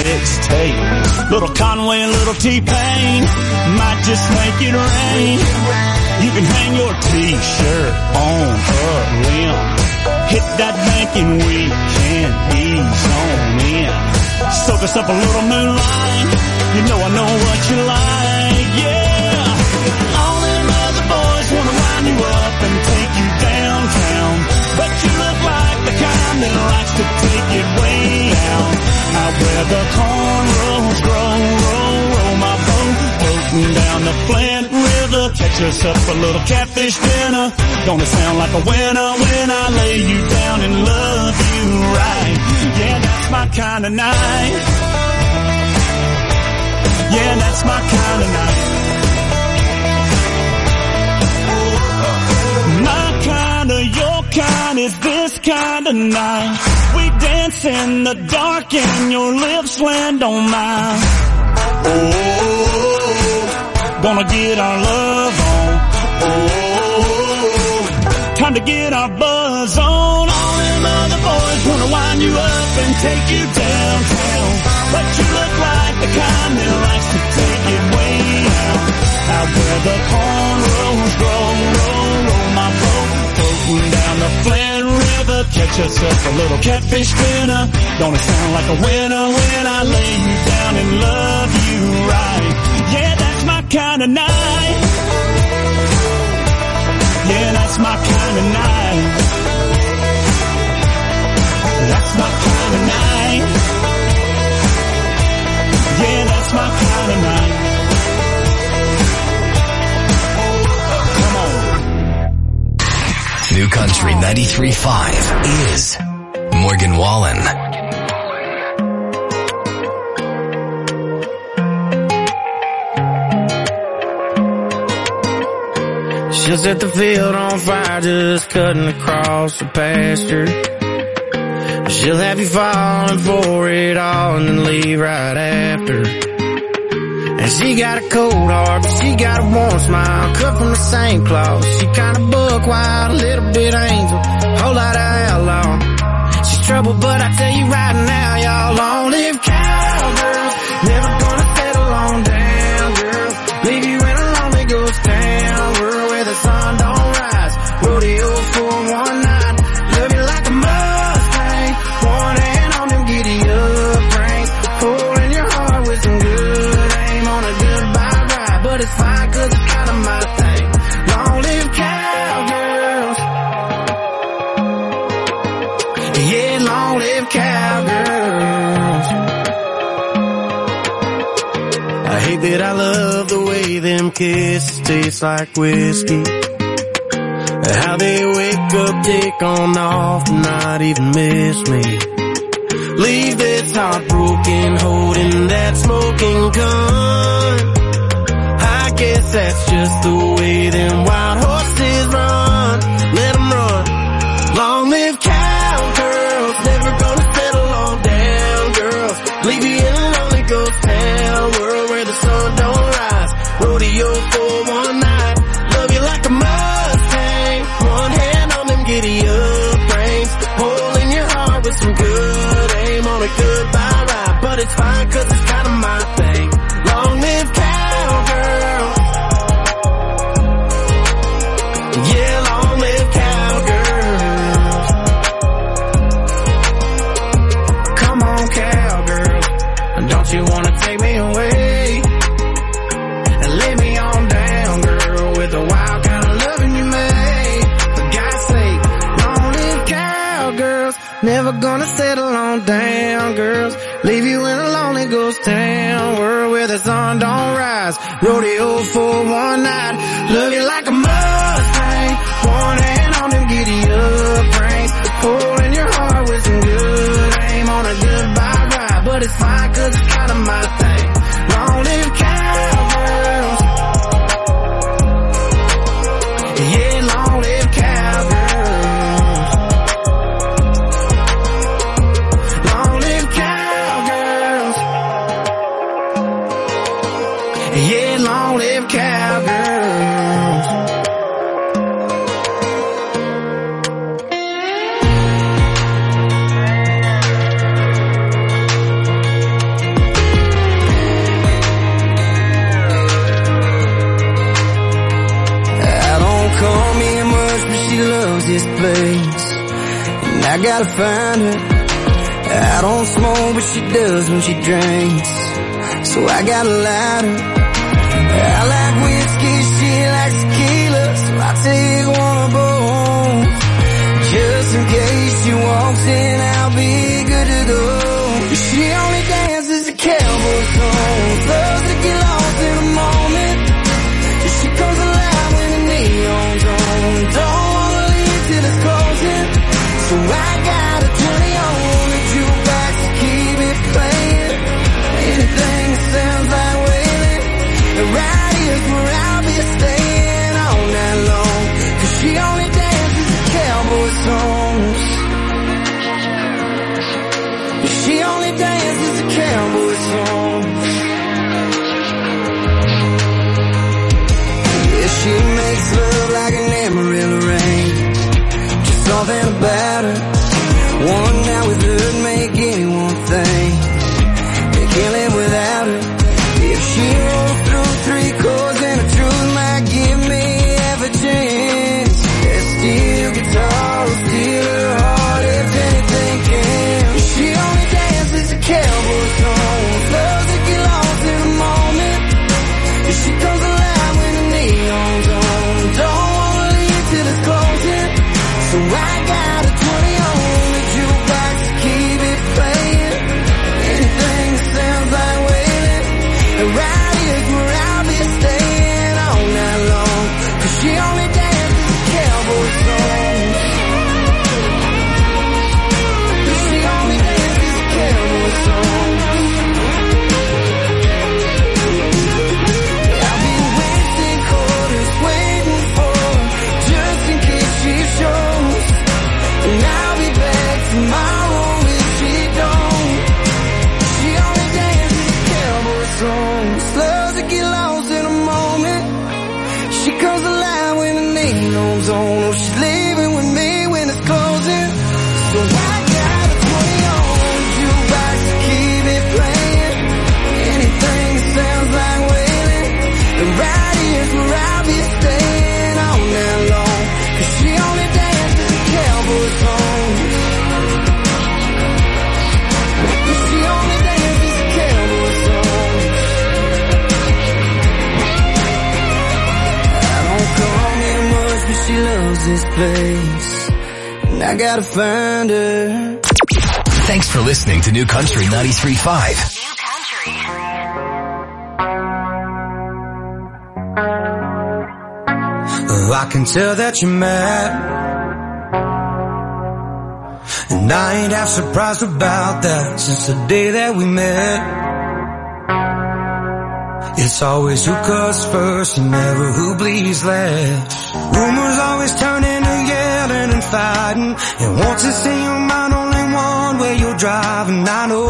mixtape. Little Conway and little T-Pain might just make it rain. You can hang your T-shirt on a limb. Hit that banking weekend, ease on in. Soak us up a little moonlight. You know I know what you like, yeah. All them other boys wanna wind you up and take you downtown, but you look like the kind that likes to take it way out. Out where the cornrows grow, roll my boat, floating down the Flint River. Catch us up a little catfish dinner. Gonna sound like a winner when I lay you down and love you right. Yeah, that's my kind of night. Yeah, that's my kind of night. My kind of, your kind is this kind of night. We dance in the dark and your lips land on mine. Oh, gonna get our love on. Oh, time to get our buzz on. All them other boys wanna wind you up and take you downtown, but you look like the kind that likes to take it way out. Out where the cornrows grow, roll my boat, floating down the Flint River. Catch us up a little catfish dinner. Gonna sound like a winner when I lay you down and love you right. Yeah, that's my kind of night. Yeah, that's my kind of night. That's my kind of night. Yeah, that's my kind of night. Come on. New Country 93.5 is Morgan Wallen. She'll set the field on fire just cutting across the pasture. She'll have you falling for it all and then leave right after. And she got a cold heart, but she got a warm smile, cut from the same cloth. She kinda buck wild, a little bit angel, whole lot of outlaw. She's trouble, but I tell you right now, y'all, long live cowgirls. Never gonna settle on down, girls. Leave you in a lonely ghost town, world where the sun don't rise. Rodeo for one night, love you like a Mustang. One hand on them giddy up reins, pulling your heart with some good aim on a goodbye ride. But it's fine 'cause it's kinda my thing. Long live cowgirls. Yeah, long live cowgirls. I hate that I love the way them kisses taste like whiskey. How they wake up, take on off, and not even miss me. Leave this heartbroken, holding that smoking gun. I guess that's just the way them wild horses run. Let them run. Long live cowgirls, never gonna settle on down, girls. Leave you in a lonely ghost town, world where the sun don't rise. Rodeo for one night, love you like a Mustang. One hand on them giddy up reins, holding your heart with some good aim on a goodbye ride. But it's fine 'cause it's kinda my thing. Long live cowgirls. Yeah, long live cowgirls. Come on, cowgirls. Don't you wanna take me away and lay me on down, girl, with the wild kind of loving you made? For God's sake, long live cowgirls. Never gonna settle on down, girls. Leave you in a lonely ghost town, world where the sun don't rise. Rodeo for one night, love you like a Mustang. One hand on them giddy up reins, holding your heart with some good aim on a goodbye ride. But it's fine 'cause it's kinda my thing. Long live cowgirls. Yeah, long live cowgirls. Long live cowgirls. Yeah, long live cowgirls. gotta find her. I don't smoke, but she does when she drinks, so I got a lighter. I like whiskey, she likes tequila, so I take one of both. Just in case she walks in, I'll be good to go. She only dances to cowboy songs, loves to get lost in the moment. She comes alive when the neon's on, don't wanna leave till it's closing. So I got a 20 on the jukebox to keep it playing. Anything that sounds like wailing, right here's where I'll be staying all night long. 'Cause she only dances to cowboy songs. She only dances to cowboy songs. Yeah, she makes love like an Amarillo rain. Just something about her. One night with her make anyone think they can't live without her. If she rolls through 3 chords and the truth might give me half a chance. That steel guitar will steal her heart if anything can. She only dances to cowboy songs, loves to get lost in the moment. She comes alive when the neon's on, don't wanna leave till it's closing. So I got a 20 on the jukebox to keep it playing. Anything that sounds like wailing, right here's where I'll be staying all night long. 'Cause she only dances to cowboy songs. She only dances to cowboy songs. I'll be wasting quarters waiting for her, just in case she shows. And I'll be back tomorrow if she don't. She only dances to cowboy songs, loves to get lost in a moment. She comes alive when the neon's on. Oh, she's leaving with me when it's closing. So I got a 20 on jukebox to keep it playing. Anything that sounds like wailing, right here's where I'll be staying all night long. 'Cause she only dances to cowboy songs. She only dances to cowboy songs. I don't come here much, but she loves this place, and I gotta find her. Thanks for listening to New Country 93.5. New Country. I can tell that you're mad, and I ain't half surprised about that since the day that we met. It's always who cuts first and never who bleeds last. Rumors always turn into yelling and fighting, and once it's in your mind only one way you're driving. I know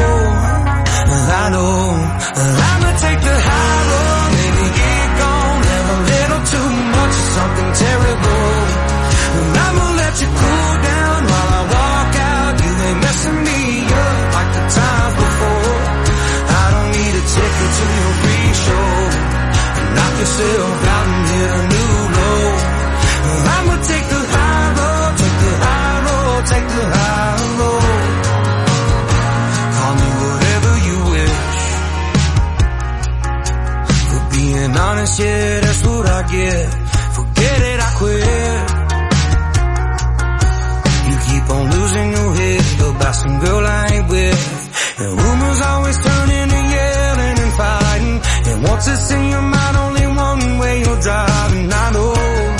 I'ma take the high road, maybe get gone, have a little too much of something terrible, and I'ma let you cool down while I walk out. You ain't messing me up like the times before. I don't need a ticket to your free show. Knock yourself out and hit a new low. I'ma take the high road, take the high road, take the high road. Call me whatever you wish. For being honest, yeah, that's what I get. Forget it, I quit. You keep on losing your head about some girl I ain't with, and rumors always turn into yelling and fighting, and once it's in your mind only one way you're driving. I know,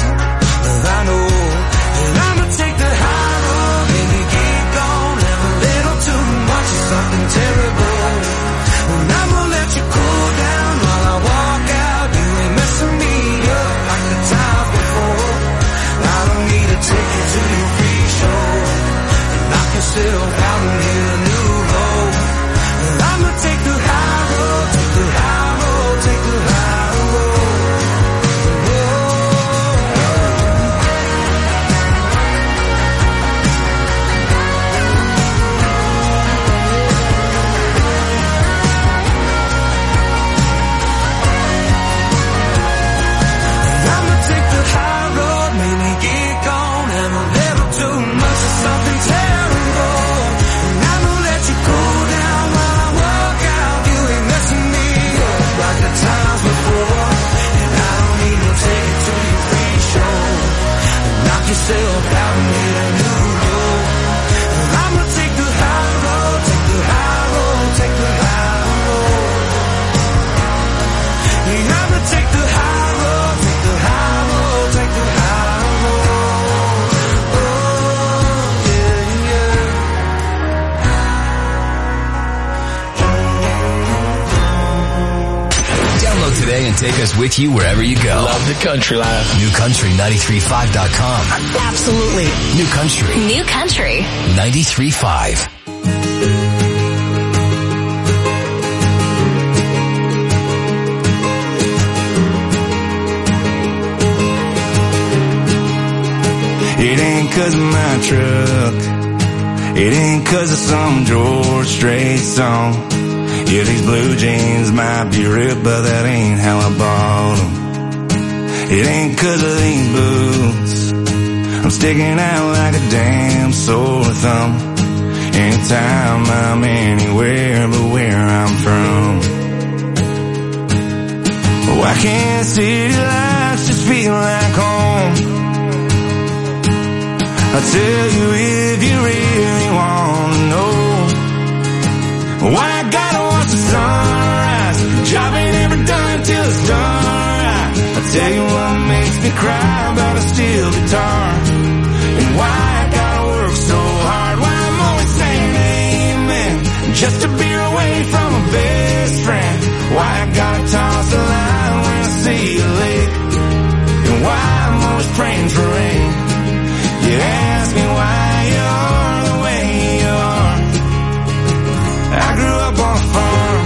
and I'ma take the high road, baby, get gone, have a little too much of something terrible, and I'ma let you cool down while I walk out. You ain't messing me up like the times before. I don't need a ticket to your free show, and knock yourself out and hit a new low. And I'ma take the high road, take the high road, take the high road. Whoa. today and take us with you wherever you go. Love the country life. NewCountry935.com. Absolutely. New Country. New Country. 93.5. It ain't 'cause of my truck. It ain't 'cause of some George Strait song. Yeah, these blue jeans might be ripped, but that ain't how I bought them. It ain't 'cause of these boots. I'm sticking out like a damn sore thumb. Anytime I'm anywhere but where I'm from. Why can't city lights just feel like home? I'll tell you if you really want to know. Why I gotta watch the sunrise. Job ain't ever done till it's done right. I'll tell you what makes me cry about a steel guitar. And why I gotta work so hard. Why I'm always saying amen just to be away from my best friend. Why I gotta toss the line when I see you late. And why I'm always praying for rain. You ask me why you are the way you are. I grew up on a farm.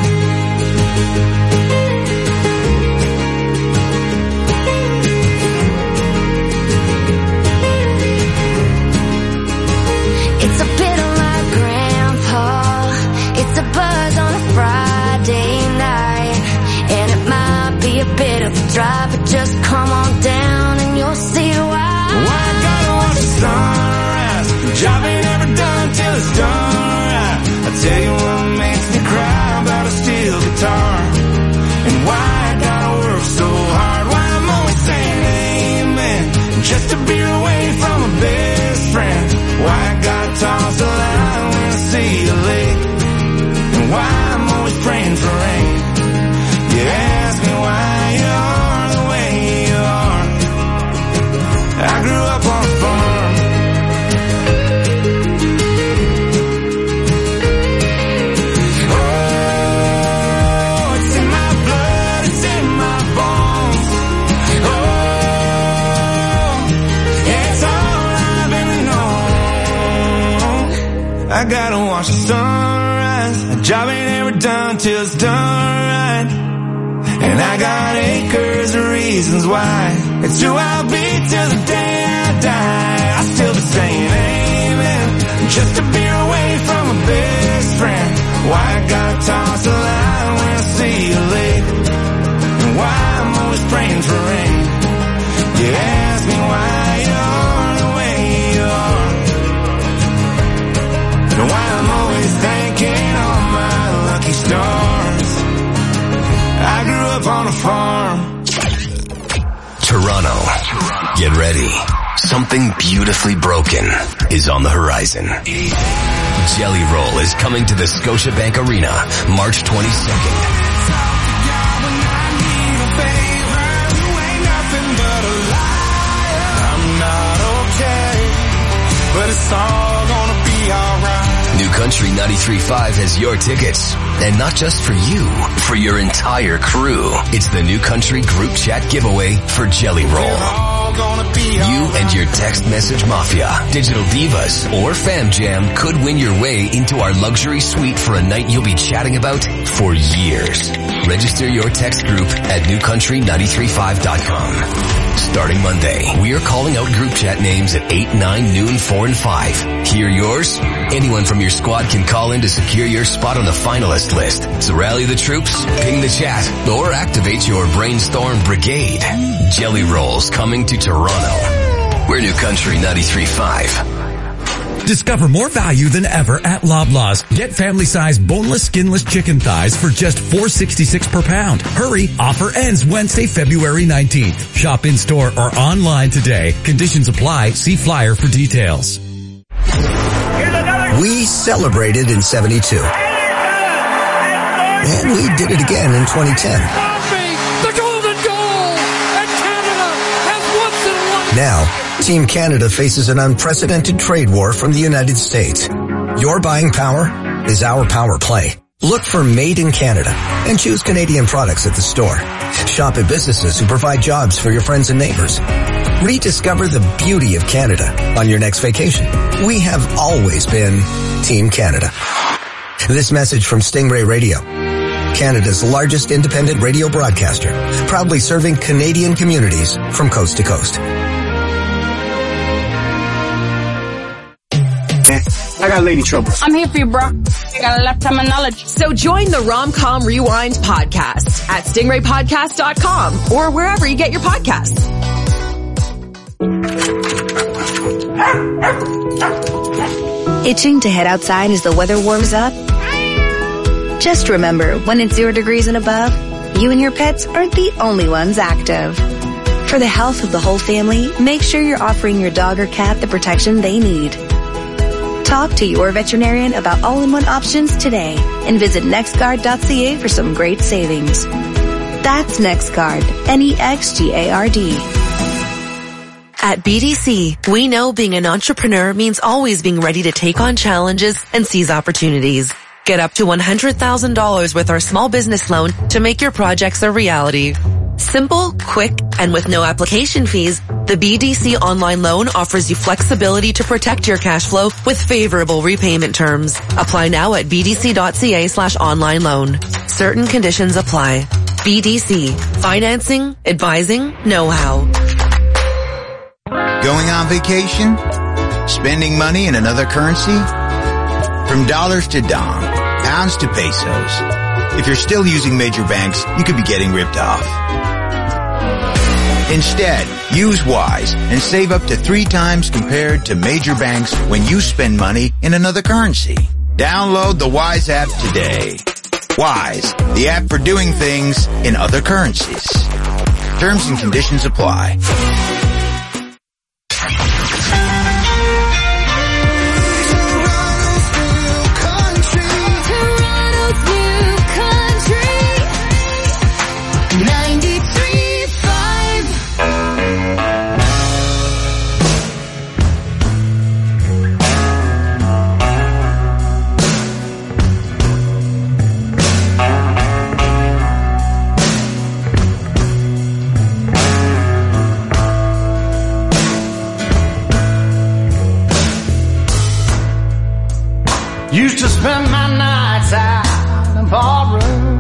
It's a bit of my grandpa. It's a buzz on a Friday night. And it might be a bit of a drive, but just come on down and you'll see why. Why I gotta watch the sunrise. Job ain't ever done till it's done right. I tell you what makes me cry about a steel guitar. And why I gotta work so hard. Why I'm always saying amen just to be away from my best friend. Why I gotta toss the line when I see you late. And why I'm always praying for rain. You ask me why you are the way you are. I grew up on a farm. Oh, it's in my blood, it's in my bones. Oh, it's all I've ever known. I gotta watch the sunrise. A job ain't ever done till it's done right. And I got acres of reasons why. It's who I'll be till the day I die. I'll still be saying amen just to be away from my best friend. Why I gotta toss the line when I see you late. And why I'm always praying for rain. You ask me why you're the way you are. And why I'm always thanking all my lucky stars. I grew up on a farm. Toronto. Get ready. Something beautifully broken is on the horizon. Jelly Roll is coming to the Scotiabank Arena March 22nd. I'm not okay, but it's all gonna be alright. New Country 93.5 has your tickets. And not just for you, for your entire crew. It's the New Country Group Chat giveaway for Jelly Roll. You and your text message mafia, digital divas, or fam jam could win your way into our luxury suite for a night you'll be chatting about for years. Register your text group at newcountry935.com. Starting Monday, we are calling out group chat names at 8, 9, noon, 4, and 5. Hear yours? Anyone from your squad can call in to secure your spot on the finalist list. So rally the troops, ping the chat, or activate your brainstorm brigade. Jelly Rolls coming to Toronto. We're New Country 93.5. Discover more value than ever at Loblaws. Get family-sized boneless, skinless chicken thighs for just $4.66 per pound. Hurry, offer ends Wednesday, February 19th. Shop in-store or online today. Conditions apply. See flyer for details. We celebrated in 72. And we did it again in 2010. The golden goal! And Canada has once in a life. Now, Team Canada faces an unprecedented trade war from the United States. Your buying power is our power play. Look for Made in Canada and choose Canadian products at the store. Shop at businesses who provide jobs for your friends and neighbors. Rediscover the beauty of Canada on your next vacation. We have always been Team Canada. This message from Stingray Radio, Canada's largest independent radio broadcaster, proudly serving Canadian communities from coast to coast. I got lady trouble. I'm here for you, bro. I got a lifetime of knowledge. So join the Rom-Com Rewind podcast at stingraypodcast.com or wherever you get your podcasts. Itching to head outside as the weather warms up? Just remember, when it's 0 degrees and above, you and your pets aren't the only ones active. For the health of the whole family, make sure you're offering your dog or cat the protection they need. Talk to your veterinarian about all-in-one options today and visit nextguard.ca for some great savings. That's NextGuard, NEXGARD. At BDC, we know being an entrepreneur means always being ready to take on challenges and seize opportunities. Get up to $100,000 with our small business loan to make your projects a reality. Simple, quick, and with no application fees, the BDC online loan offers you flexibility to protect your cash flow with favorable repayment terms. Apply now at bdc.ca/online loan. Certain conditions apply. BDC. Financing, advising, know-how. Going on vacation? Spending money in another currency? From dollars to dong, pounds to pesos. If you're still using major banks, you could be getting ripped off. Instead, use Wise and save up to 3 times compared to major banks when you spend money in another currency. Download the Wise app today. Wise, the app for doing things in other currencies. Terms and conditions apply. Used to spend my nights out in the ballroom.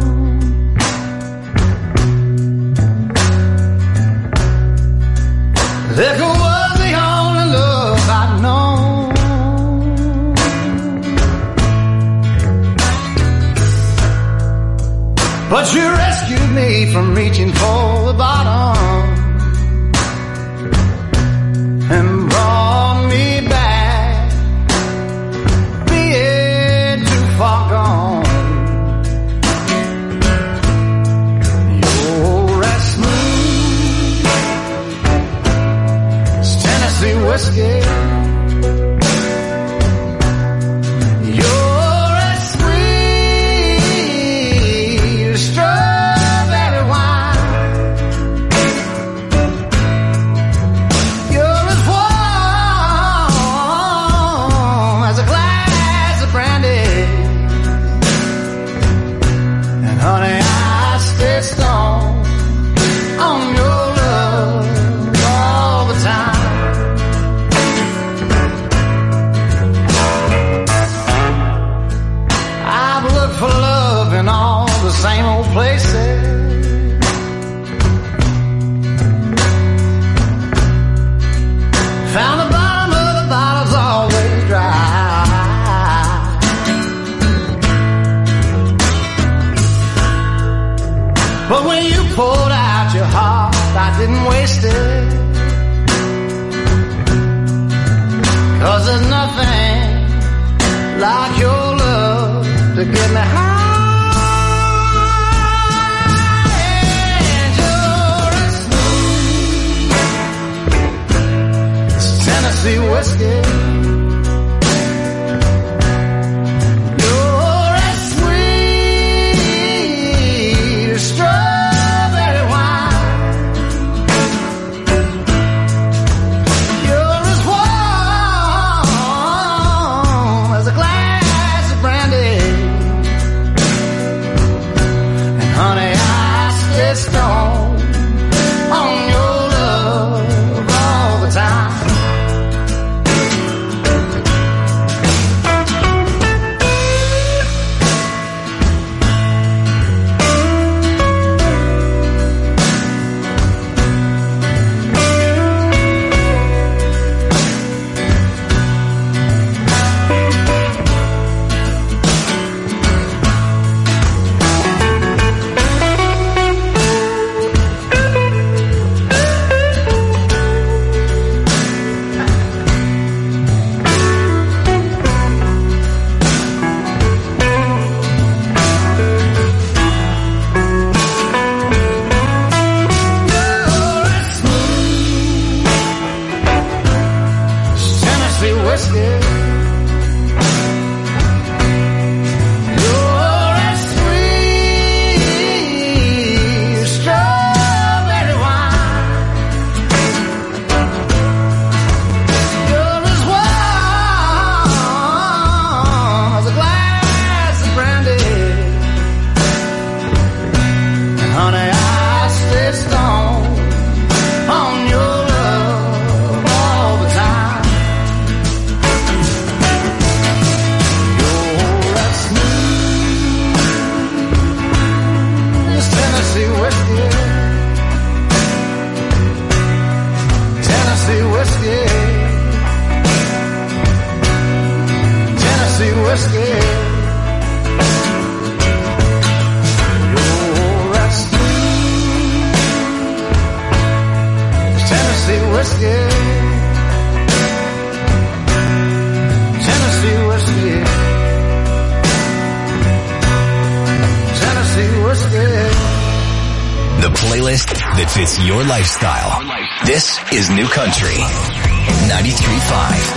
Liquor was the only love I'd known. But you rescued me from reaching for the bottom and brought me back. Far gone. You're as smooth as Tennessee whiskey. You're as sweet as strawberry wine. You're as warm as a glass of brandy. Honey, I stay strong on your love all the time. I've looked for love in all the same old places. Found the bottom of the bottle's always dry. But when you poured out your heart, I didn't waste it. 'Cause there's nothing like your love to get me high. And you're as smooth as Tennessee whiskey. Strawberry wine. You're as warm as a glass of brandy. And honey, I stay strong honey, I stay stoned on your love all the time. You're that smooth as Tennessee whiskey, Tennessee whiskey, Tennessee whiskey. Tennessee whiskey, Tennessee whiskey, Tennessee whiskey. The playlist that fits your lifestyle. This is New Country 93.5.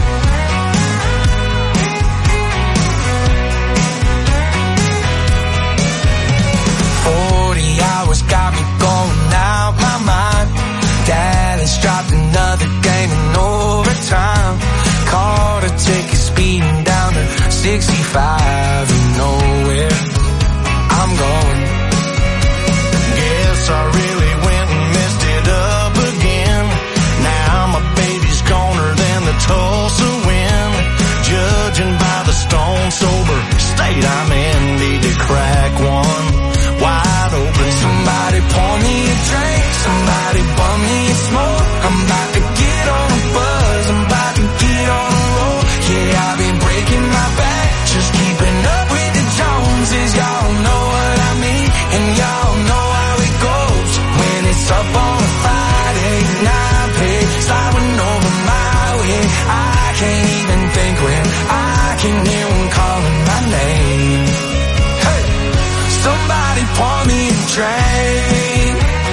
Got me going out my mind. Dallas dropped another game in overtime. Caught a ticket speeding down to 65 and nowhere I'm going. Guess I really went and messed it up again. Now my baby's goner than the Tulsa wind. Judging by the stone sober state I'm in, need to crack one wide open. Somebody pour me a drink, somebody bum me a smoke. I'm about to get on a buzz, I'm about to get on a roll. Yeah, I've been breaking my back, just keeping up with the Joneses. Y'all know what I mean, and y'all know how it goes. When it's up on a Friday, 9 pay, sliding over my way. I can't even think when I can hear them calling my name. Hey, somebody pour me a drink,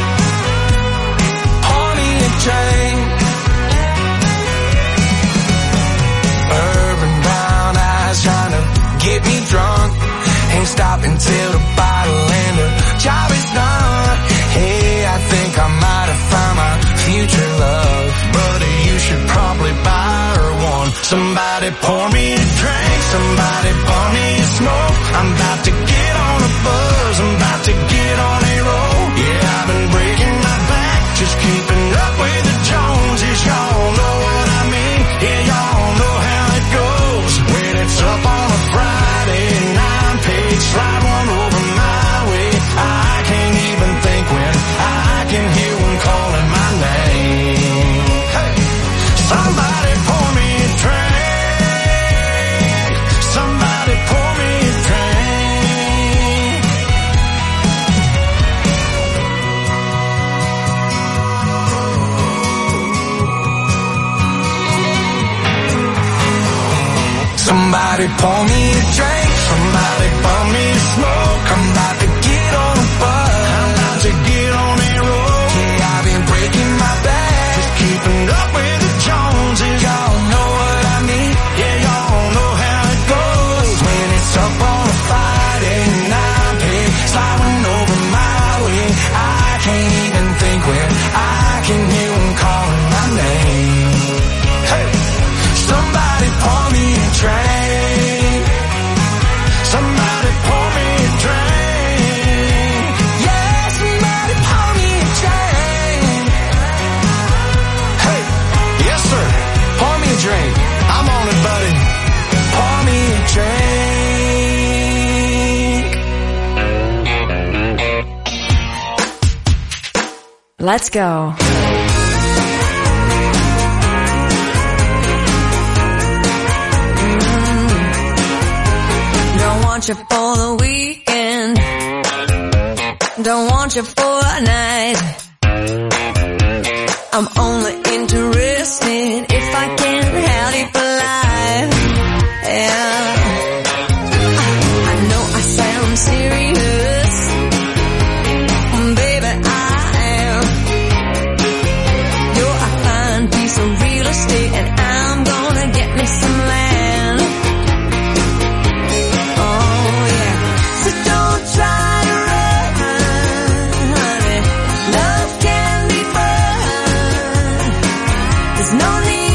pour me a drink. Urban brown eyes trying to get me drunk. Ain't stopping till the bottle and the job is done. Hey, I think I might have found my future love. Buddy, you should probably buy her one. Somebody pour me a drink, somebody pour me a smoke. I'm about to get on a buzz, I'm about to get on a roll. Yeah, I've been breaking my back, just keeping up with the Joneses. Y'all know what I mean, yeah, y'all know how it goes. When it's up on a Friday, 9 page, slide one over my way. I can't even think when I can hear them calling my name. Hey, somebody pour me a drink, somebody pour me a drink. Somebody pour me a drink, somebody pour me a smoke. I'm about to get on a buzz, I'm about to get on a roll. Yeah, I've been breaking my back, just keeping up with the Joneses. Y'all know what I mean, yeah, y'all know how it goes. When it's up on a Friday, 9 pay, sliding over my way. I can't even think when I can hear them calling my name. Hey, somebody pour me a drink, somebody pour me a drink. Yeah, somebody pour me a drink. Hey, yes sir, pour me a drink. I'm on it, buddy. Pour me a drink. Let's go. Don't want you for the weekend, don't want you for a night. I'm only interested if I can have you for life. Yeah, I know I sound serious, baby, I am. You're a fine piece of real estate, and I'm gonna get me some land. Oh yeah, so don't try to run, honey. Love can be fun. There's no need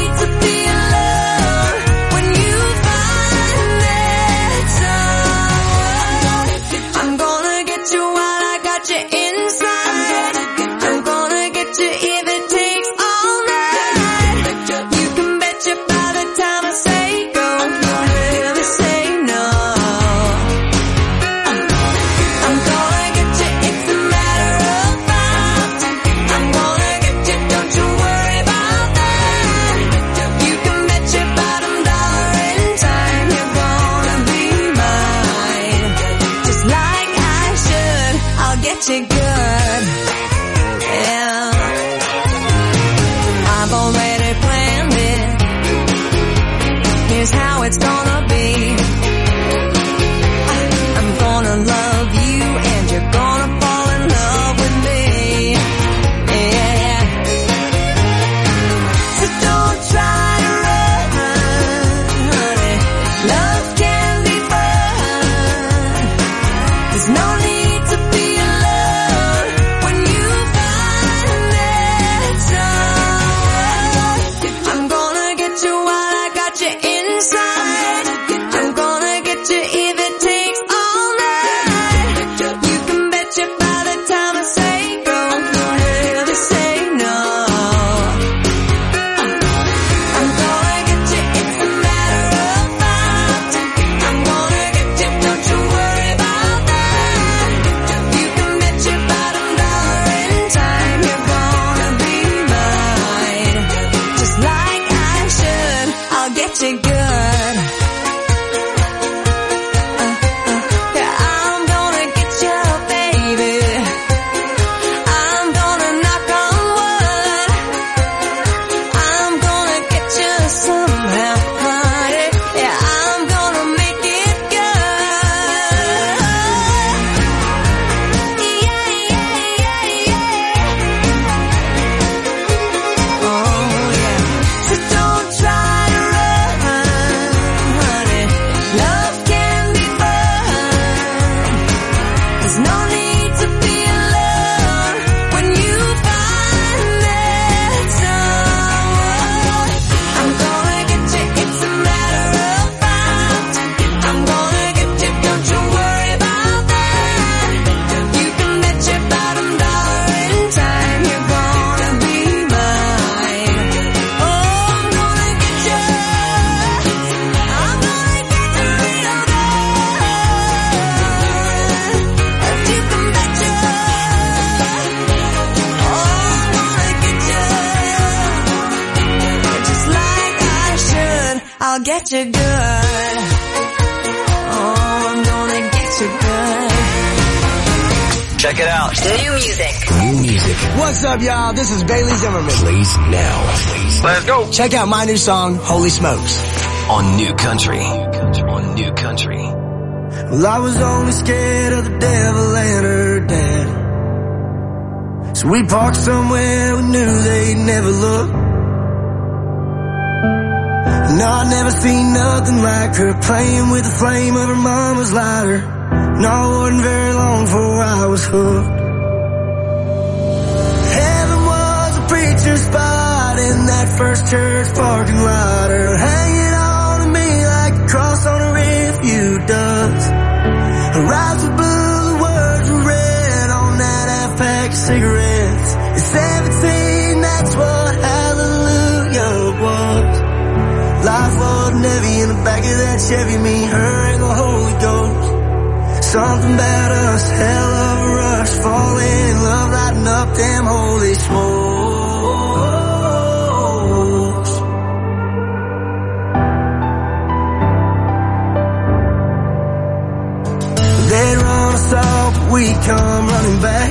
get you good. Yeah. I've already planned it. Here's how it's gonna be. I'm gonna love you and you're gonna fall in love with me. Yeah. So don't try to run, honey. Love can be fun. There's no need to be alone when you find that someone. I'm gonna get you while I got you inside. I'm gonna get you if it takes all night. You can bet you by the time I say go, you'll never say no. I'm gonna get you, it's a matter of fact. I'm gonna get you, don't you worry about that. You can bet your bottom dollar in time you're gonna be mine. Just like I should, I'll get you good. Yeah, I'm gonna get you, baby. I'm gonna knock on wood. I'm gonna get you somehow, honey. Yeah, I'm gonna make it good. Oh yeah. So don't try to run, honey. Love can be fun. There's no need to be alone when you find that someone. I'm gonna get you, it's a matter of fact. I'm gonna get you, don't you worry about that. You can bet your bottom dollar in time you're gonna be mine. Oh, I'm gonna get you. I'm gonna get you real good. You can bet you. Oh, I'm gonna get you. Just like I should, I'll get you good. Oh, I'm gonna get you good. Check it out. New music. What's up, y'all? This is Bailey Zimmerman. Plays now. Let's go. Check out my new song, Holy Smokes. On New Country. On New Country. Well, I was only scared of the devil and her dad. So we parked somewhere we knew they'd never look. No, I'd never seen nothing like her playing with the flame of her mama's lighter. No, it wasn't very long before I was hooked. Heaven was a preacher's spot in that first church parking lot. Her hanging on to me like a cross on a refuge does. Her eyes were blue, the words were red on that half-pack of cigarettes. At 17, that's what hallelujah was. Life wasn't heavy in the back of that Chevy, me, her, and the Holy Ghost. Something about us, hell of a rush, falling in love, lighting up them holy smokes. They'd run us off, but we come running back.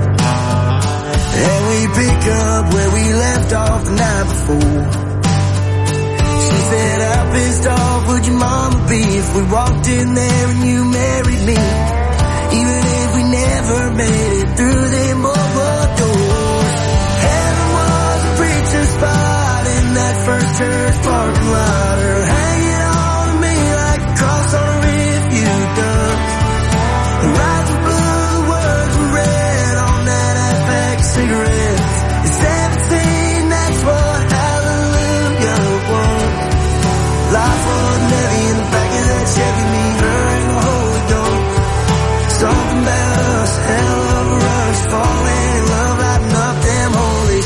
And we pick up where we left off the night before. She said, how pissed off would your mama be if we walked in there and you married me? Even if we never made it through them old doors. Heaven was a preacher's spot in that first church parking lot. Her hanging on to me like a cross on a refuge does. Her eyes were blue, the words were red on that half-pack of cigarettes. At 17, that's what hallelujah was. Life wasn't heavy in the back of that Chevy, me, her, and the Holy Ghost. Something about us, hell of a rush, falling in love, lighting up them holy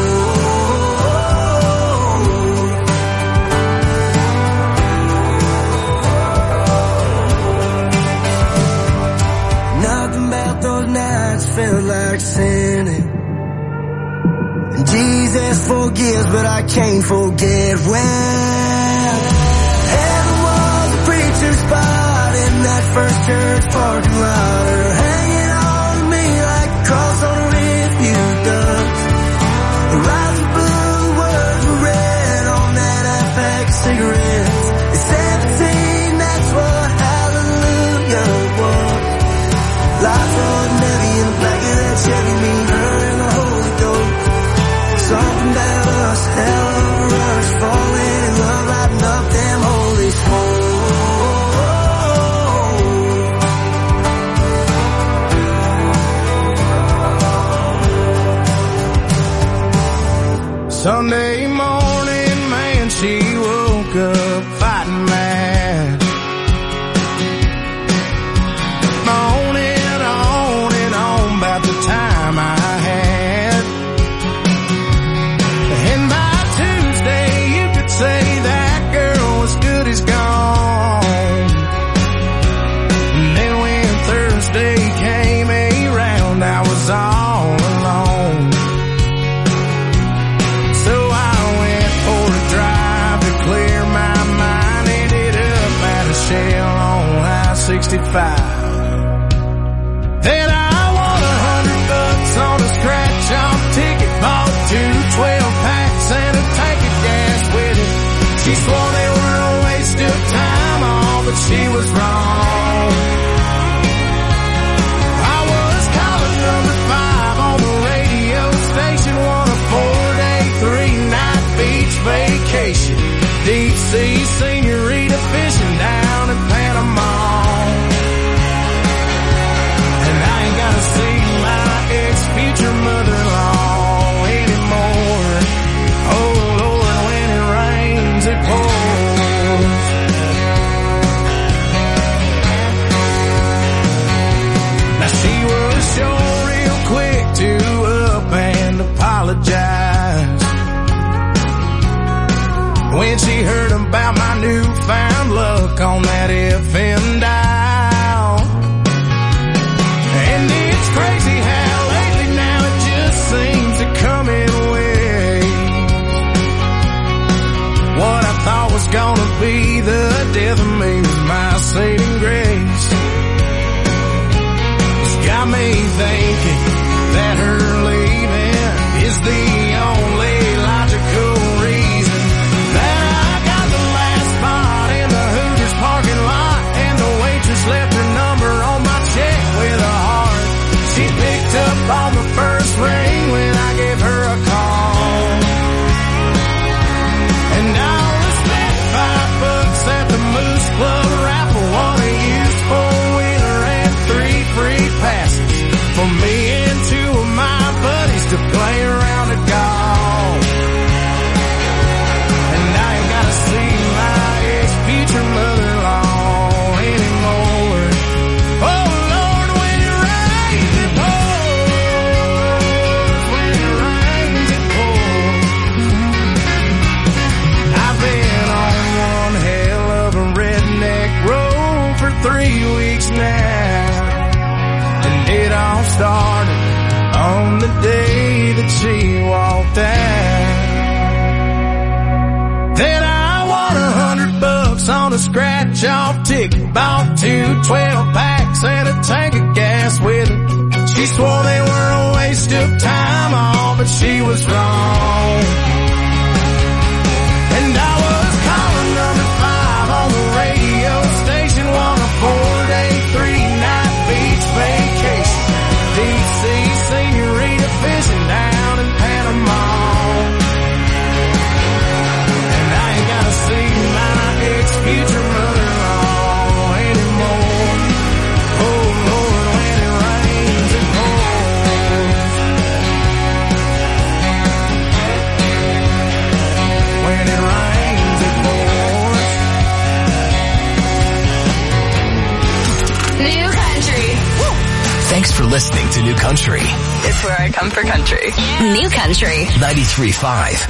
smokes. Nothing about those nights felt like sinning. Jesus forgives, but I can't forget when heaven was a preacher's spot in that first church parking lot. Her hanging on to me Sunday morning, man, she woke up fighting mad. On and on about the time I had. And by Tuesday, you could say that girl was good as gone. And then when Thursday came around, I was all alone. So I went for a drive to clear my mind. Ended up at a Shell on I-65. Then I won $100 on a scratch-off ticket, bought 2 12-packs and a tank of gas with it. She swore they were a waste of time, all, but she was wrong. I was calling number 5 on the radio station, won a 4-day, 3-night beach vacation. Deep sea senorita fishing down in Panama. See my ex-future mother-in-law anymore. Oh Lord, when it rains, it pours. Now she was sure real quick to up and apologize when she heard about my newfound luck on that FM dial. And it's crazy how lately now it just seems to come in waves. What I thought was gonna be the death of me was my saving grace. It's got me thinking that her leaving is the only logical reason that I got the last spot in the Hooters parking lot, and the waitress left her number on my check with a heart. She picked up on the first ring when I gave her a call. And I only spent $5 at the Moose Club raffle, won a used four-wheeler and 3 free passes for me and 2 of my buddies to play around at golf. And I ain't gotta see my ex-future mother-in-law anymore. Oh Lord, when it rains, it pours. When it rains, it pours. I've been on one hell of a redneck road for 3 weeks now, and it all started on the day that she walked out. Then I won $100 on a scratch-off ticket, bought 2 12-packs and a tank of gas with it. She swore they were a waste of time, all, but she was wrong. And I was calling number 5 on the radio station, won a 4-day, 3-night beach vacation. Deep sea senorita fishing down in Panama. And I ain't gotta see my ex-future mother-in-law anymore. Oh Lord, when it rains, it pours. When it rains, it pours. New Country. Thanks for listening to New Country. It's where I come for country. New Country. 93.5.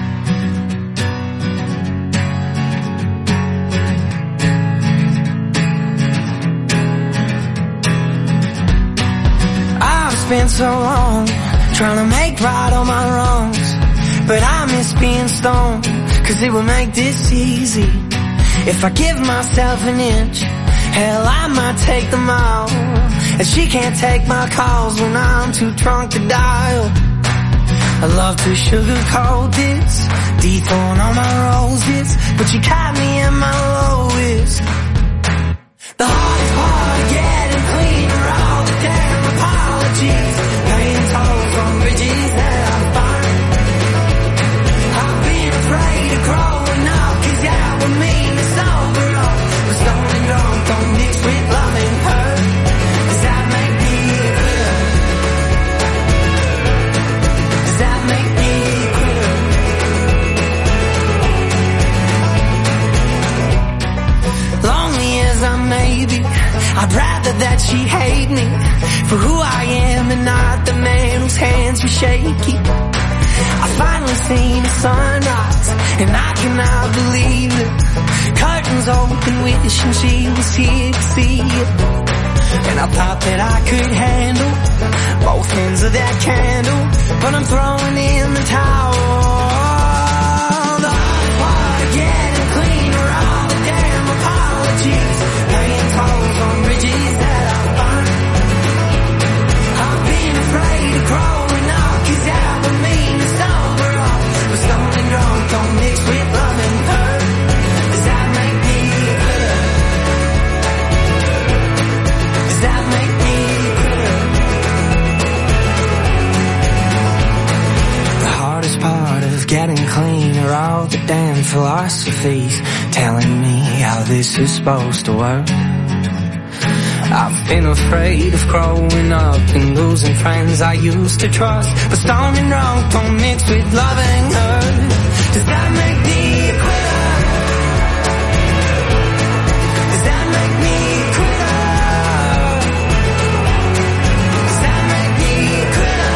I've spent so long trying to make right all my wrongs, but I miss being stoned, 'cause it would make this easy. If I give myself an inch, hell, I might take them all. And she can't take my calls when I'm too drunk to dial. I love to sugarcoat this, dethorn all my roses, but you caught me at my lowest. The hardest part of getting clean are all the damn apologies, paying tolls on bridges that I'm fine. I've been afraid of growing up, 'cause yeah, with me to sober up, but stoned and drunk don't mix with love and hurt. Does that make me good? Does that make me good? she hate me for who I am and not the man whose hands were shaky. I finally seen the sunrise and I cannot believe it. Curtains open, wishing she was here to see it. And I thought that I could handle both ends of that candle, but I'm throwing in the towel. The hot water getting cleaner, all the damn apologies, laying tolls on bridges that I find. I've been afraid of growing up, 'cause that would mean to sober up. But stoned and drunk don't mix with love and hurt. Does that make me bitter? Does that make me bitter? The hardest part of getting clean are all the damn philosophies telling me how this is supposed to work. I've been afraid of growing up and losing friends I used to trust. But stoned and drunk don't mix with loving her. Does that make me a quitter? Does that make me a quitter? Does that make me a quitter?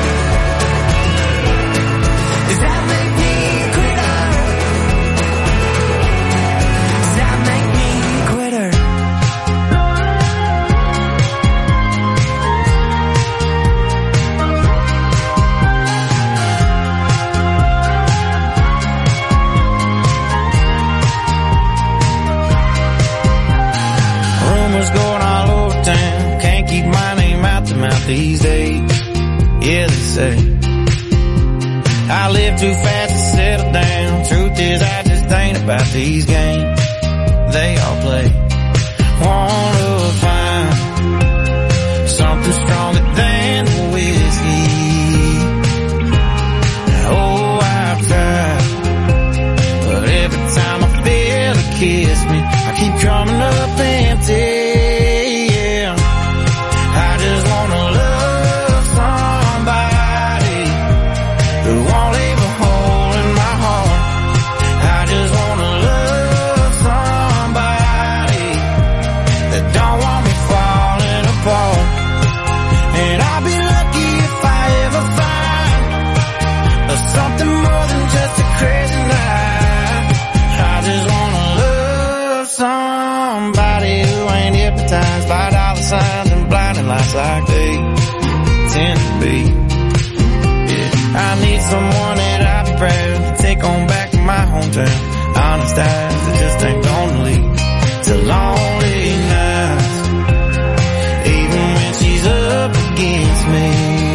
Does that make me a quitter? Does that make me a quitter? Rumors going all over town, can't keep my name out the mouth these days. Yeah, they say I live too fast to settle down. Truth is, I just ain't about these games they all play. Wanna find something stronger than the whiskey. Oh, I've tried, but every time I feel it kiss me, I keep coming up empty. Yeah, I just wanna love somebody who won't leave a hole in my heart. I just wanna love somebody that don't want me falling apart. And I'll be lucky if I ever find something more than just a crazy night. I just wanna love somebody who ain't hypnotized by dollar signs and blinding lights like they tend to be. Yeah, I need someone that I'd be proud to take on back to my hometown. Honest eyes that just ain't gonna lead to lonely nights, even when she's up against me.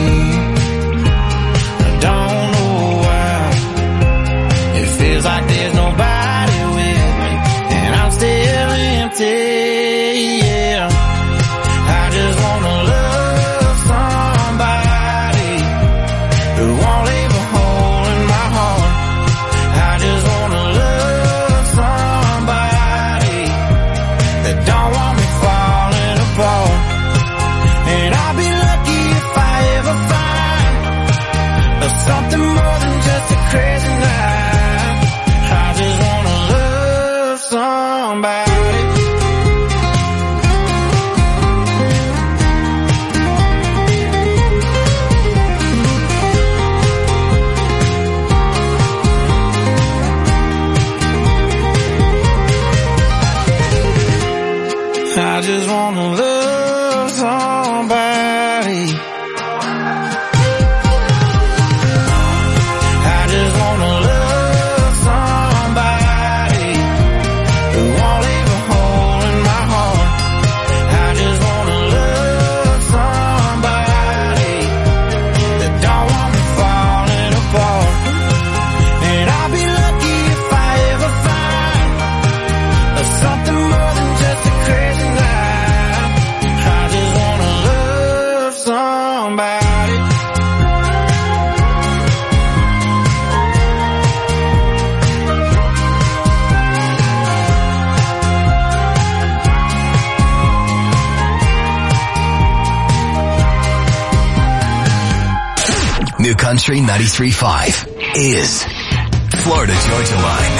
I don't know why it feels like there's nobody with me, and I'm still empty. Yeah, I just wanna love somebody who won't leave a hole in my heart. I just wanna love somebody that don't want me falling apart. And I'll be lucky if I ever find something more than just a crazy night. I just wanna love somebody. I just wanna love somebody. I just wanna love somebody who won't leave a hole in my heart. I just wanna love somebody that don't want me falling apart. And I'll be lucky if I ever find something more than just a crazy night. I just wanna love somebody. New Country 93.5 is Florida Georgia Line.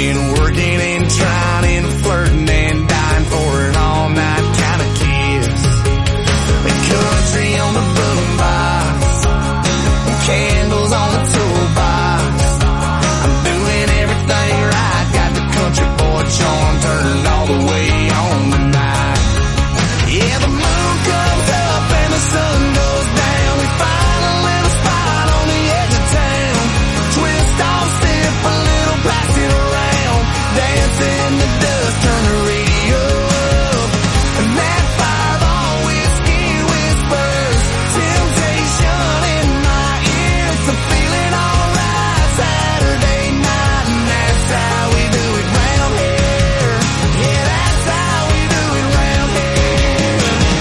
been working and trying and flirting and dying for an all-night kind of kiss. The country on the boombox, candles on the toolbox. I'm doing everything right, got the country boy charm turned all the way on tonight. Yeah, the moon comes up and the sun goes down. We find a little spot on the edge of town. Twist off, step a little, pass it around. Dance in the dust, turn the radio up. And that fireball whiskey whispers temptation in my ear. It's a feeling alright Saturday night, and that's how we do it round here. Yeah, that's how we do it round here.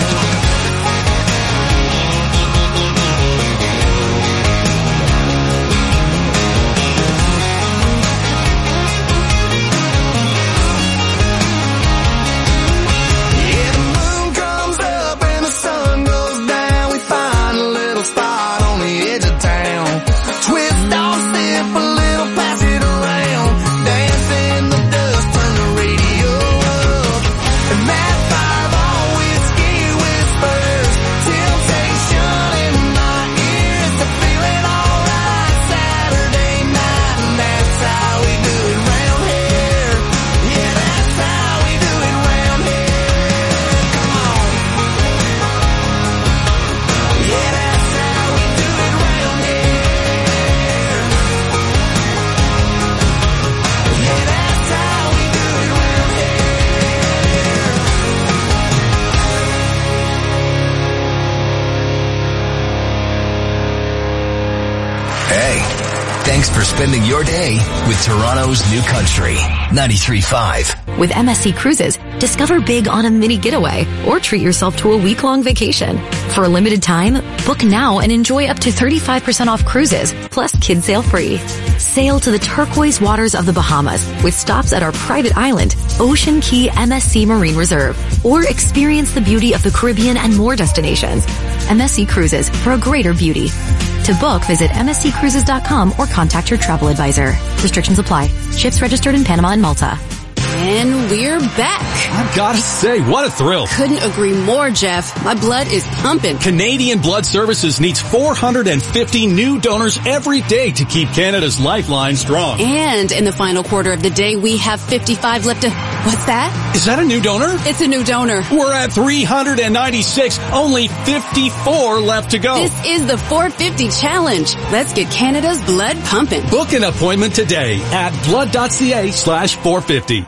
Yeah, the moon comes up and the sun goes down. We find a little spot on the edge of town. Twist off, step a little, pass it around. Dance in the dust, turn the radio up. And that fireball whiskey whispers temptation in my ear. It's a feeling alright Saturday night, and that's how we do it round here. Yeah, that's how we do it round here. Come on. Yeah, that's how we do it round here. Yeah, that's how we do it round Hey, thanks for spending your day with Toronto's New Country 93.5. With MSC Cruises, discover big on a mini getaway or treat yourself to a week-long vacation. For a limited time, book now and enjoy up to 35% off cruises, plus kids sail free. Sail to the turquoise waters of the Bahamas with stops at our private island, Ocean Key MSC Marine Reserve, or experience the beauty of the Caribbean and more destinations. MSC Cruises, for a greater beauty. To book, visit msccruises.com or contact your travel advisor. Restrictions apply. Ships registered in Panama and Malta. And we're back. I've got to say, what a thrill. Couldn't agree more, Jeff. My blood is pumping. Canadian Blood Services needs 450 new donors every day to keep Canada's lifeline strong. And in the final quarter of the day, we have 55 left to... What's that? Is that a new donor? It's a new donor. We're at 396. Only 54 left to go. This is the 450 challenge. Let's get Canada's blood pumping. Book an appointment today at blood.ca/450.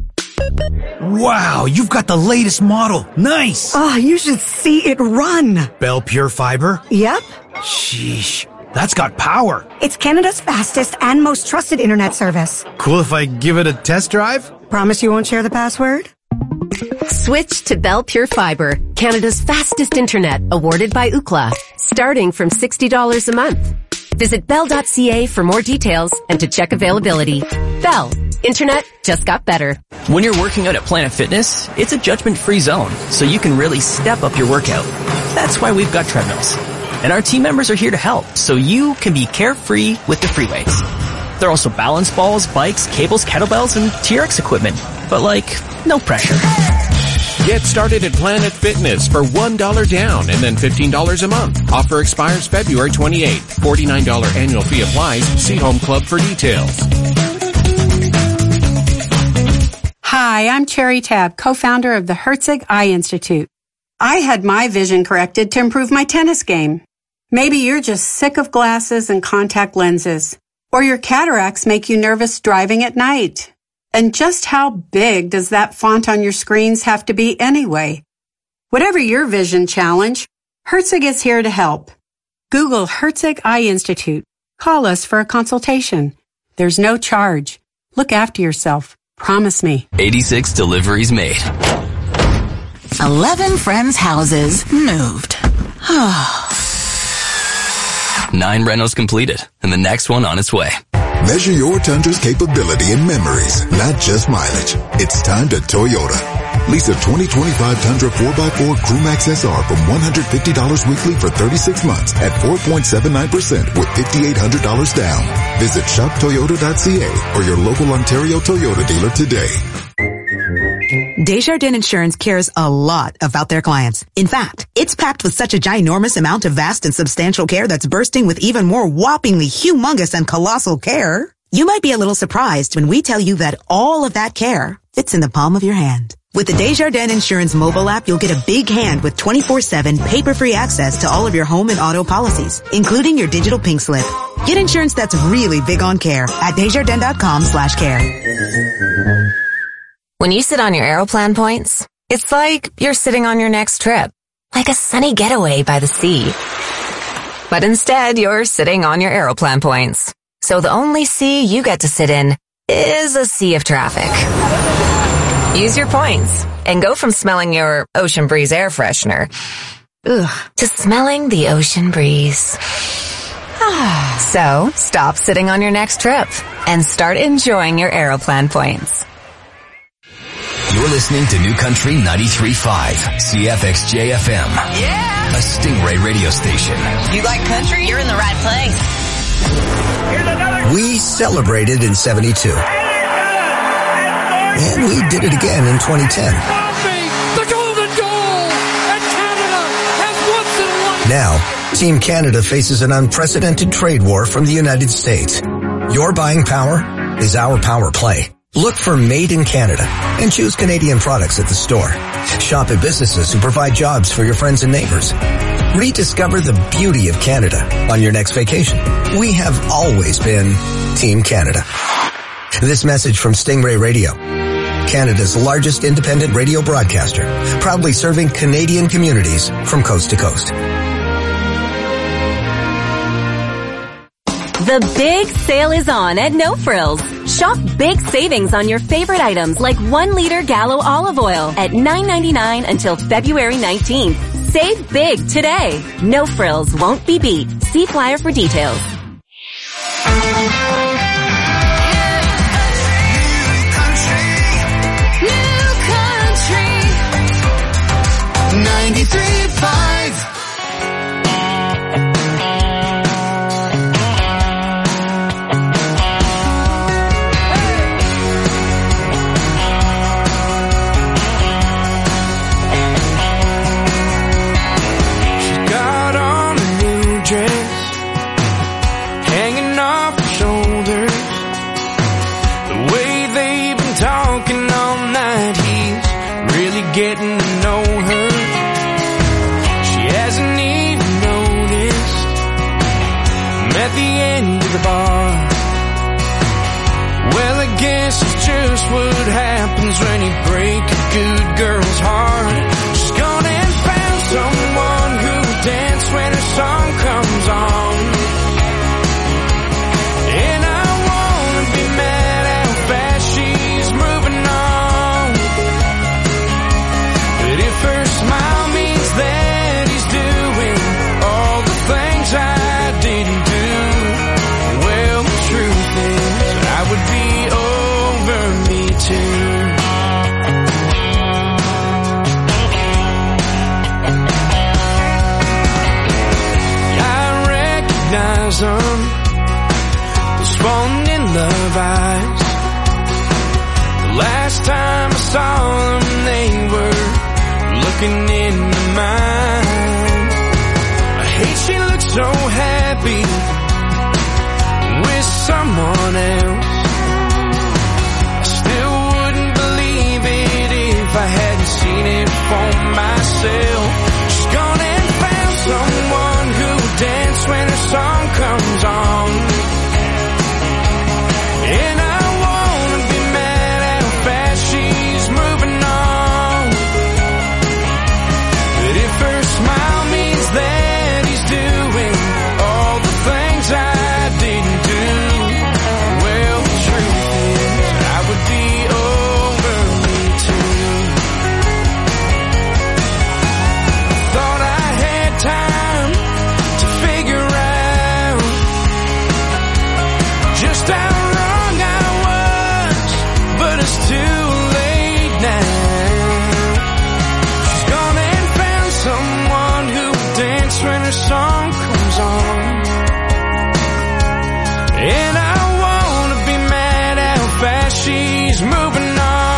Wow, you've got the latest model. Nice. Oh, you should see it run. Bell Pure Fiber? Yep. Sheesh, that's got power. It's Canada's fastest and most trusted internet service. Cool if I give it a test drive? Promise you won't share the password? Switch to Bell Pure Fiber, Canada's fastest internet, awarded by Ookla, starting from $60 a month. Visit bell.ca for more details and to check availability. Bell. Internet just got better. When you're working out at Planet Fitness, it's a judgment-free zone, so you can really step up your workout. That's why we've got treadmills. And our team members are here to help, so you can be carefree with the free weights. There are also balance balls, bikes, cables, kettlebells, and TRX equipment. But no pressure. Get started at Planet Fitness for $1 down and then $15 a month. Offer expires February 28th. $49 annual fee applies. See Home Club for details. Hi, I'm Cherry Tab, co-founder of the Herzig Eye Institute. I had my vision corrected to improve my tennis game. Maybe you're just sick of glasses and contact lenses, or your cataracts make you nervous driving at night. And just how big does that font on your screens have to be anyway? Whatever your vision challenge, Herzig is here to help. Google Herzig Eye Institute. Call us for a consultation. There's no charge. Look after yourself. Promise me. 86 deliveries made. 11 friends' houses moved. 9 rentals completed, and the next one on its way. Measure your Tundra's capability in memories, not just mileage. It's time to Toyota. Lease a 2025 Tundra 4x4 Crewmax SR from $150 weekly for 36 months at 4.79% with $5,800 down. Visit shoptoyota.ca or your local Ontario Toyota dealer today. Desjardins Insurance cares a lot about their clients. In fact, it's packed with such a ginormous amount of vast and substantial care that's bursting with even more whoppingly humongous and colossal care. You might be a little surprised when we tell you that all of that care fits in the palm of your hand. With the Desjardins Insurance mobile app, you'll get a big hand with 24/7 paper-free access to all of your home and auto policies, including your digital pink slip. Get insurance that's really big on care at Desjardins.com/care. When you sit on your Aeroplan points, it's like you're sitting on your next trip, like a sunny getaway by the sea. But instead, you're sitting on your Aeroplan points. So the only sea you get to sit in is a sea of traffic. Use your points and go from smelling your Ocean Breeze air freshener to smelling the ocean breeze. So stop sitting on your next trip and start enjoying your Aeroplan points. You're listening to New Country 93.5, CFXJ FM. Yeah! A Stingray radio station. You like country? You're in the right place. We celebrated in 72. And we did it again in 2010. The golden goal! And Canada has once in a lifetime. Now, Team Canada faces an unprecedented trade war from the United States. Your buying power is our power play. Look for Made in Canada and choose Canadian products at the store. Shop at businesses who provide jobs for your friends and neighbors. Rediscover the beauty of Canada on your next vacation. We have always been Team Canada. This message from Stingray Radio, Canada's largest independent radio broadcaster, proudly serving Canadian communities from coast to coast. The big sale is on at No Frills. Shop big savings on your favorite items like 1 liter Gallo olive oil at $9.99 until February 19th. Save big today. No Frills won't be beat. See flyer for details. New country. 93.5. Getting to know her. She hasn't even noticed. I'm at the end of the bar. Well, I guess it's just what happens when you break a good girl's heart. She's gone and found someone who will dance when her song comes on. And I wanna be mad how fast she's moving on. If her smile means that he's doing all the things I didn't do, well, the truth is I would be over me too. I recognize them, those falling in love eyes. The last time I saw them, they were looking into mine. I hate she looks so happy with someone else. I still wouldn't believe it if I hadn't seen it for myself. She's gone and found someone who'll dance when her song comes on. And I wanna be mad how fast she's moving on. If her smile means that he's doing all the things I didn't do, well, the truth is I would be over me too. moving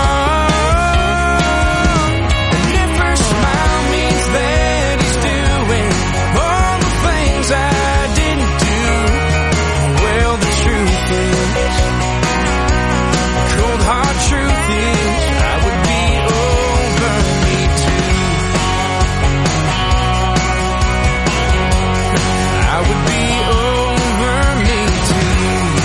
on. And if her smile means that he's doing all the things I didn't do, well, the truth is, cold hard truth is, I would be over me too. I would be over me too.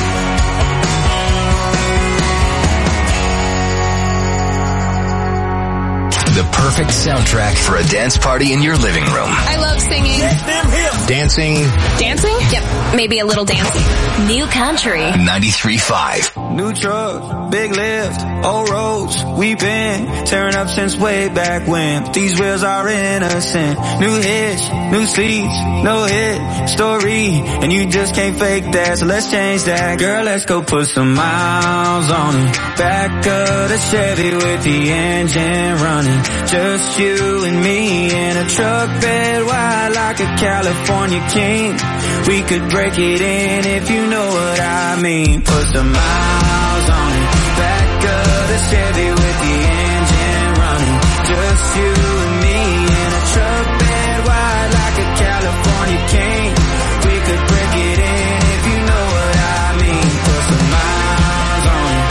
The perfect soundtrack for a dance party in your living room. I love singing. Dancing. Dancing? Yep, maybe a little dancing. New Country. 93.5. New truck, big lift, old roads, we've been tearing up since way back when. These wheels are innocent. New hitch, new seats, no hit story, and you just can't fake that, so let's change that. Girl, let's go put some miles on it. Back of the Chevy with the engine running. Just you and me in a truck bed wide like a California king. We could break it in if you know what I mean. Put some miles on it. Back of the Chevy with the engine running. Just you and me in a truck bed wide like a California king. We could break it in if you know what I mean. Put some miles on it.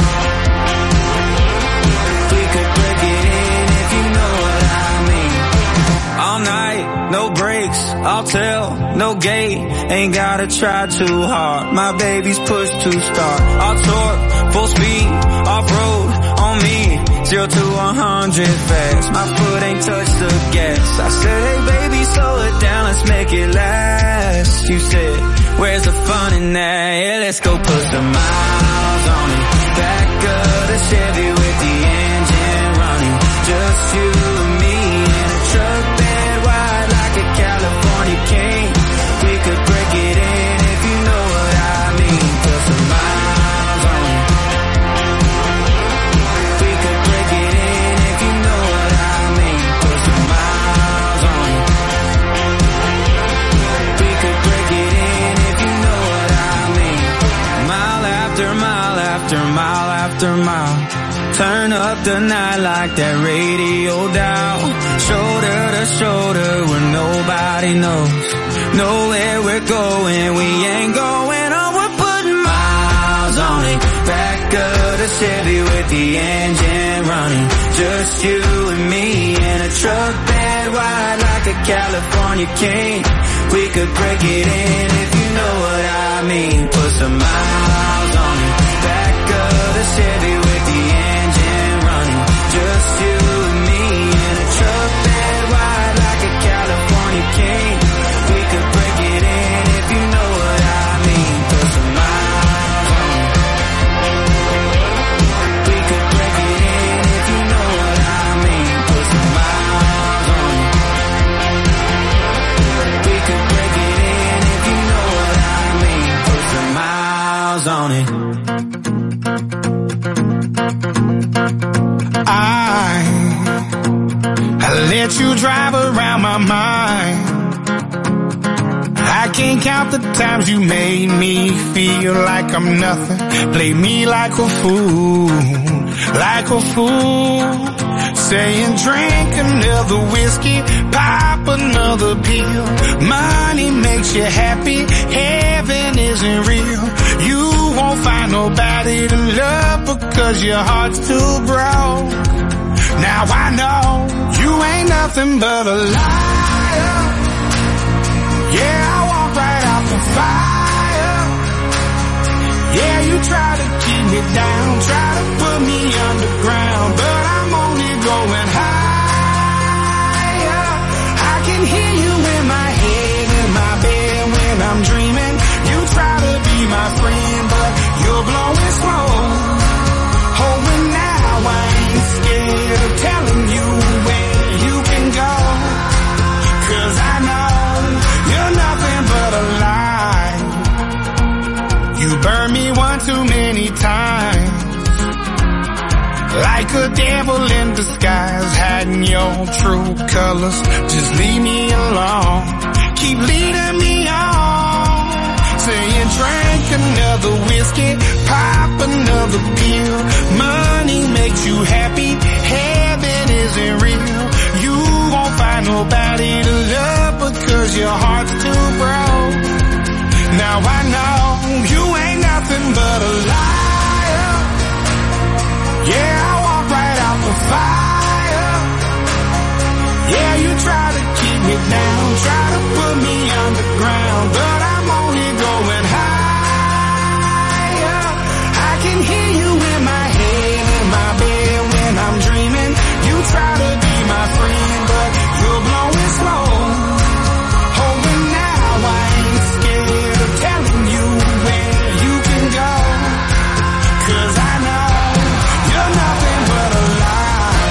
We could break it in if you know what I mean. All night, no brakes, I'll tell, no gate. Ain't gotta try too hard, my baby's push to start. I'll torque, full speed, off-road, on me, 0 to 100 fast. My foot ain't touched the gas. I said, hey baby, slow it down, let's make it last. You said, where's the fun in that? Yeah, let's go put some miles on it. Back of the Chevy with the engine running. Just you and me in a truck bed wide like a California king. We could break it in if you know what I mean. Put some miles on it. We could break it in if you know what I mean. Put some miles on it. We could break it in if you know what I mean. Mile after mile after mile after mile. Turn up the night like that radio dial. Shoulder to shoulder where nobody knows. Know where we're going, we ain't going on. We're putting miles on it. Back of the Chevy with the engine running. Just you and me in a truck bed wide like a California king. We could break it in if you know what I mean. Put some miles on it. Back of the Chevy with the engine running. Just you and me in a truck bed wide like a California king. We could break it in if you know what I mean. Put some miles on it. We could break it in if you know what I mean. Put some miles on it. We could break it in if you know what I mean. Put some miles on it. I let you drive around my mind. I can't count the times you made me feel like I'm nothing. Play me like a fool, like a fool. Saying drink another whiskey, pop another pill. Money makes you happy, heaven isn't real. You won't find nobody to love because your heart's too broke. Now I know you ain't nothing but a liar. Yeah, I walk right out the fire. Yeah, you try to keep me down, try to put me underground, but I'm only going higher. I can hear you in my head, in my bed when I'm dreaming. You try to be my friend, but you're blowing smoke. Oh, and now I ain't scared of telling you where you can go. 'Cause I know you're nothing but a lie. You burned me one too many times. Like a devil in disguise, hiding your true colors. Just leave me alone. Keep leading me on. saying drink another whiskey, pop another pill. Money makes you happy, heaven isn't real. You won't find nobody to love because your heart's too broke. Now I know you ain't nothing but a liar. Yeah, I walk right out the fire. Yeah, you try to keep me down, try to put me underground, but I'm only going higher. I can hear you in my head, in my bed when I'm dreaming. You try to be my friend, but you're blowing smoke. Oh, and now I ain't scared of telling you where you can go, 'cause I know you're nothing but a lie.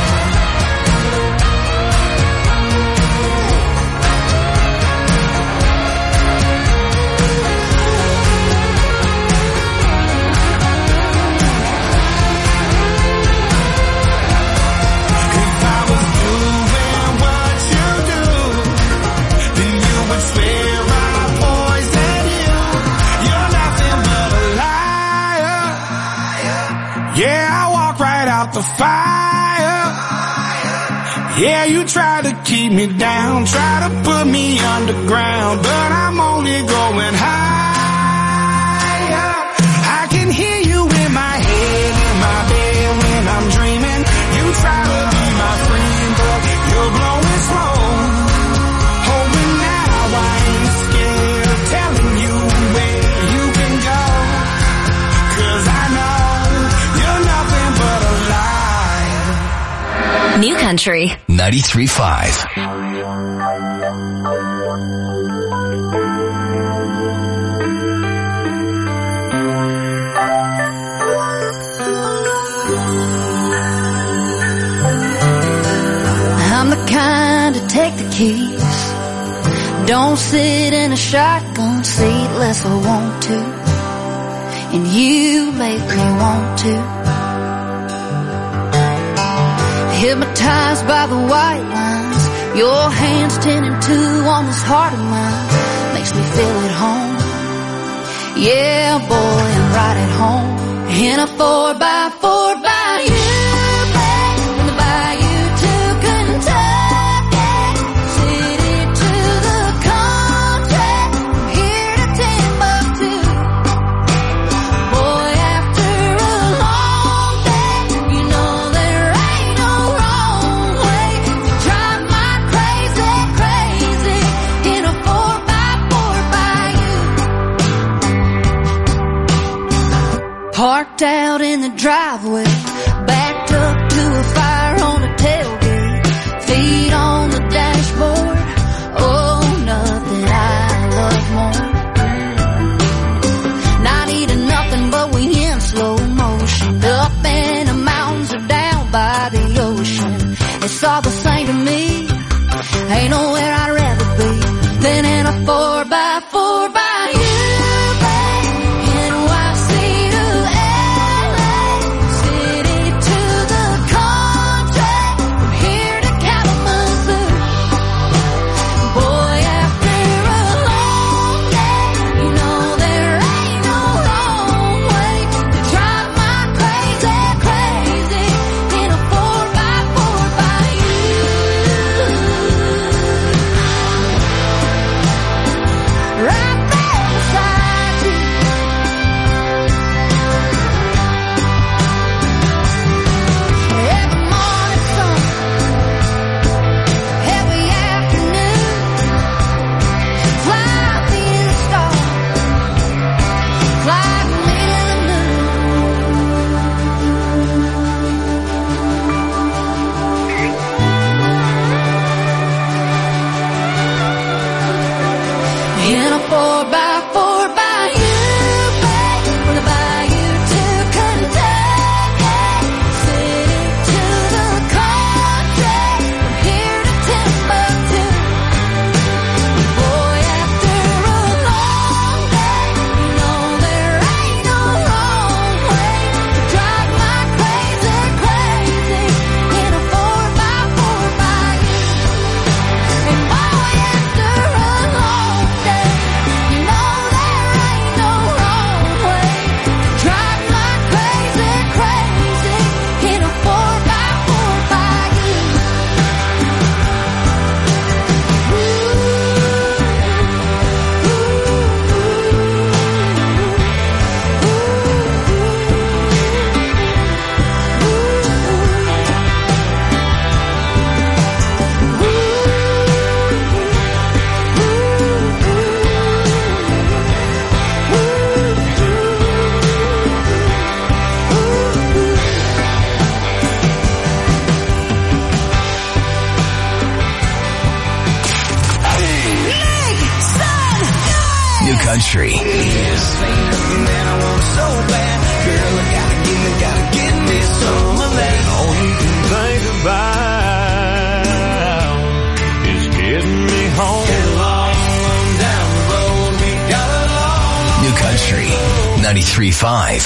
The fire. Yeah, you try to keep me down, try to put me underground, but I'm only going higher. I can hear you in my head, in my bed when I'm dreaming. You try to be my friend, but you're blowing smoke. Oh, and now I ain't scared of telling you where you can go, 'cause I know you're nothing but a lie. New Country 93.5. I'm the kind to take the keys, don't sit in a shotgun seat unless I want to, and you make me want to. Hypnotized by the white lines, your hands 10 and 2 on this heart of mine, makes me feel at home. Yeah, boy, I'm right at home. In a 4x4 by you, babe, from the bayou to Kentucky, city to the country, from here to Timbuktu. Boy, after a long day, you know there ain't no wrong way to drive my crazy, crazy in a 4x4 by you. Parked out in the driveway, backed up to a fire on the tailgate, feet on the dashboard. Oh, nothing I love more. Not eating nothing, but we in slow motion, up in the mountains or down by the ocean. It's all the same to me, ain't nowhere I'd rather be than in a 4x4 by you, babe. NYC to LA, city to the country, from here to Kalamazoo. Boy, after a long day, you know there ain't no wrong way to drive my crazy, crazy in a 4x4 by you. Right. Country. Man, I want it so bad. Girl, I gotta get me some of that. All you can think about is getting me home. Long down the road, we got a long New Country 93.5.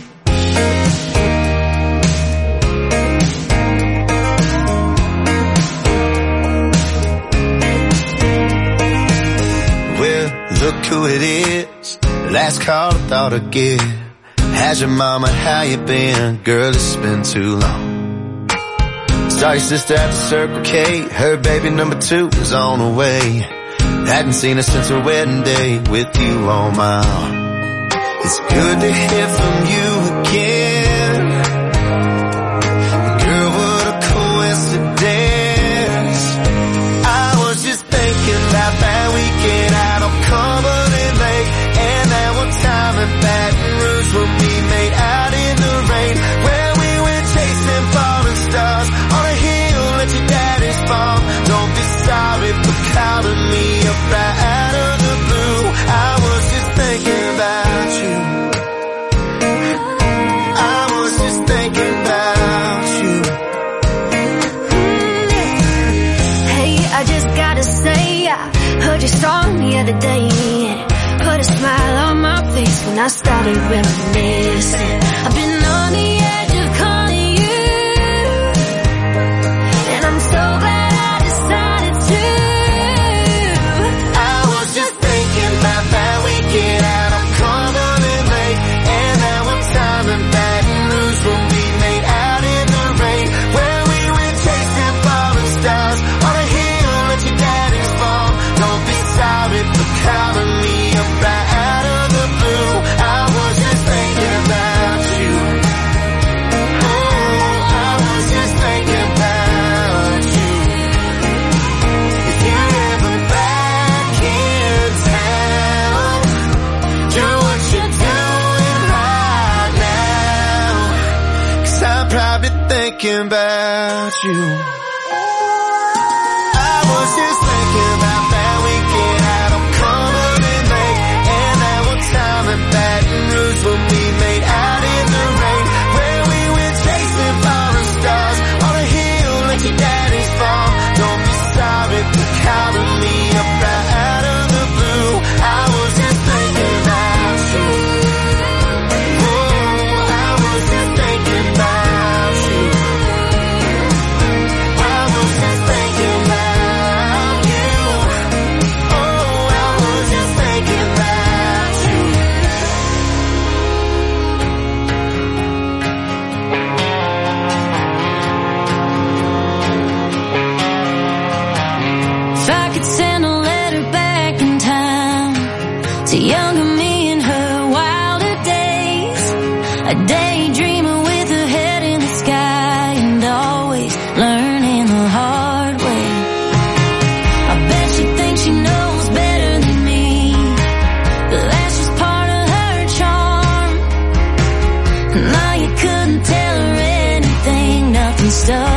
Look who it is, last call I thought I'd get. How's your mama, how you been? Girl, it's been too long. Saw your sister at the Circle K, her baby number 2 is on the way. Hadn't seen her since her wedding day, with you on my arm. It's good to hear from you again. Girl, what a coincidence. I was just thinking about that weekend out on Cumberland Lake, and that one time in Baton Rouge when we made out in the rain, where we went chasing falling stars on a hill at your daddy's farm. Don't be sorry for calling me up right out of the blue. I was just thinking about you. I was just thinking about you. Hey, I just gotta say, I heard you strong the other day. Put a smile on my face when I started reminiscing. I've been on the edge of calling you, and I'm so glad I decided to. I was just thinking about that weekend out on Cumberland Lake, and that one time in Baton Rouge when we made out in the rain, where we went chasing falling stars on a hill at your daddy's farm. Don't be sorry for calling me up right out of the blue. I was just thinking about you. Oh, I was just thinking about you. If you're ever back in town, do what you're doing right now, 'cause I'm probably thinking about you. I was just thinking about that weekend out on Cumberland Lake, and that one time in Baton Rouge when we made out in the rain, where we went chasing falling stars on a hill at your daddy's farm. Don't be sorry for calling me up right out of the blue. I was just thinking about you. Oh, I was just thinking about you. I was just thinking about you. Oh, I was just thinking about you. If I could send a letter back in time to younger me in her wilder days, a daydreamer with her head in the sky and always learning the hard way. I bet she thinks she knows better than me, but that's just part of her charm. Now you couldn't tell her anything, nothing stuck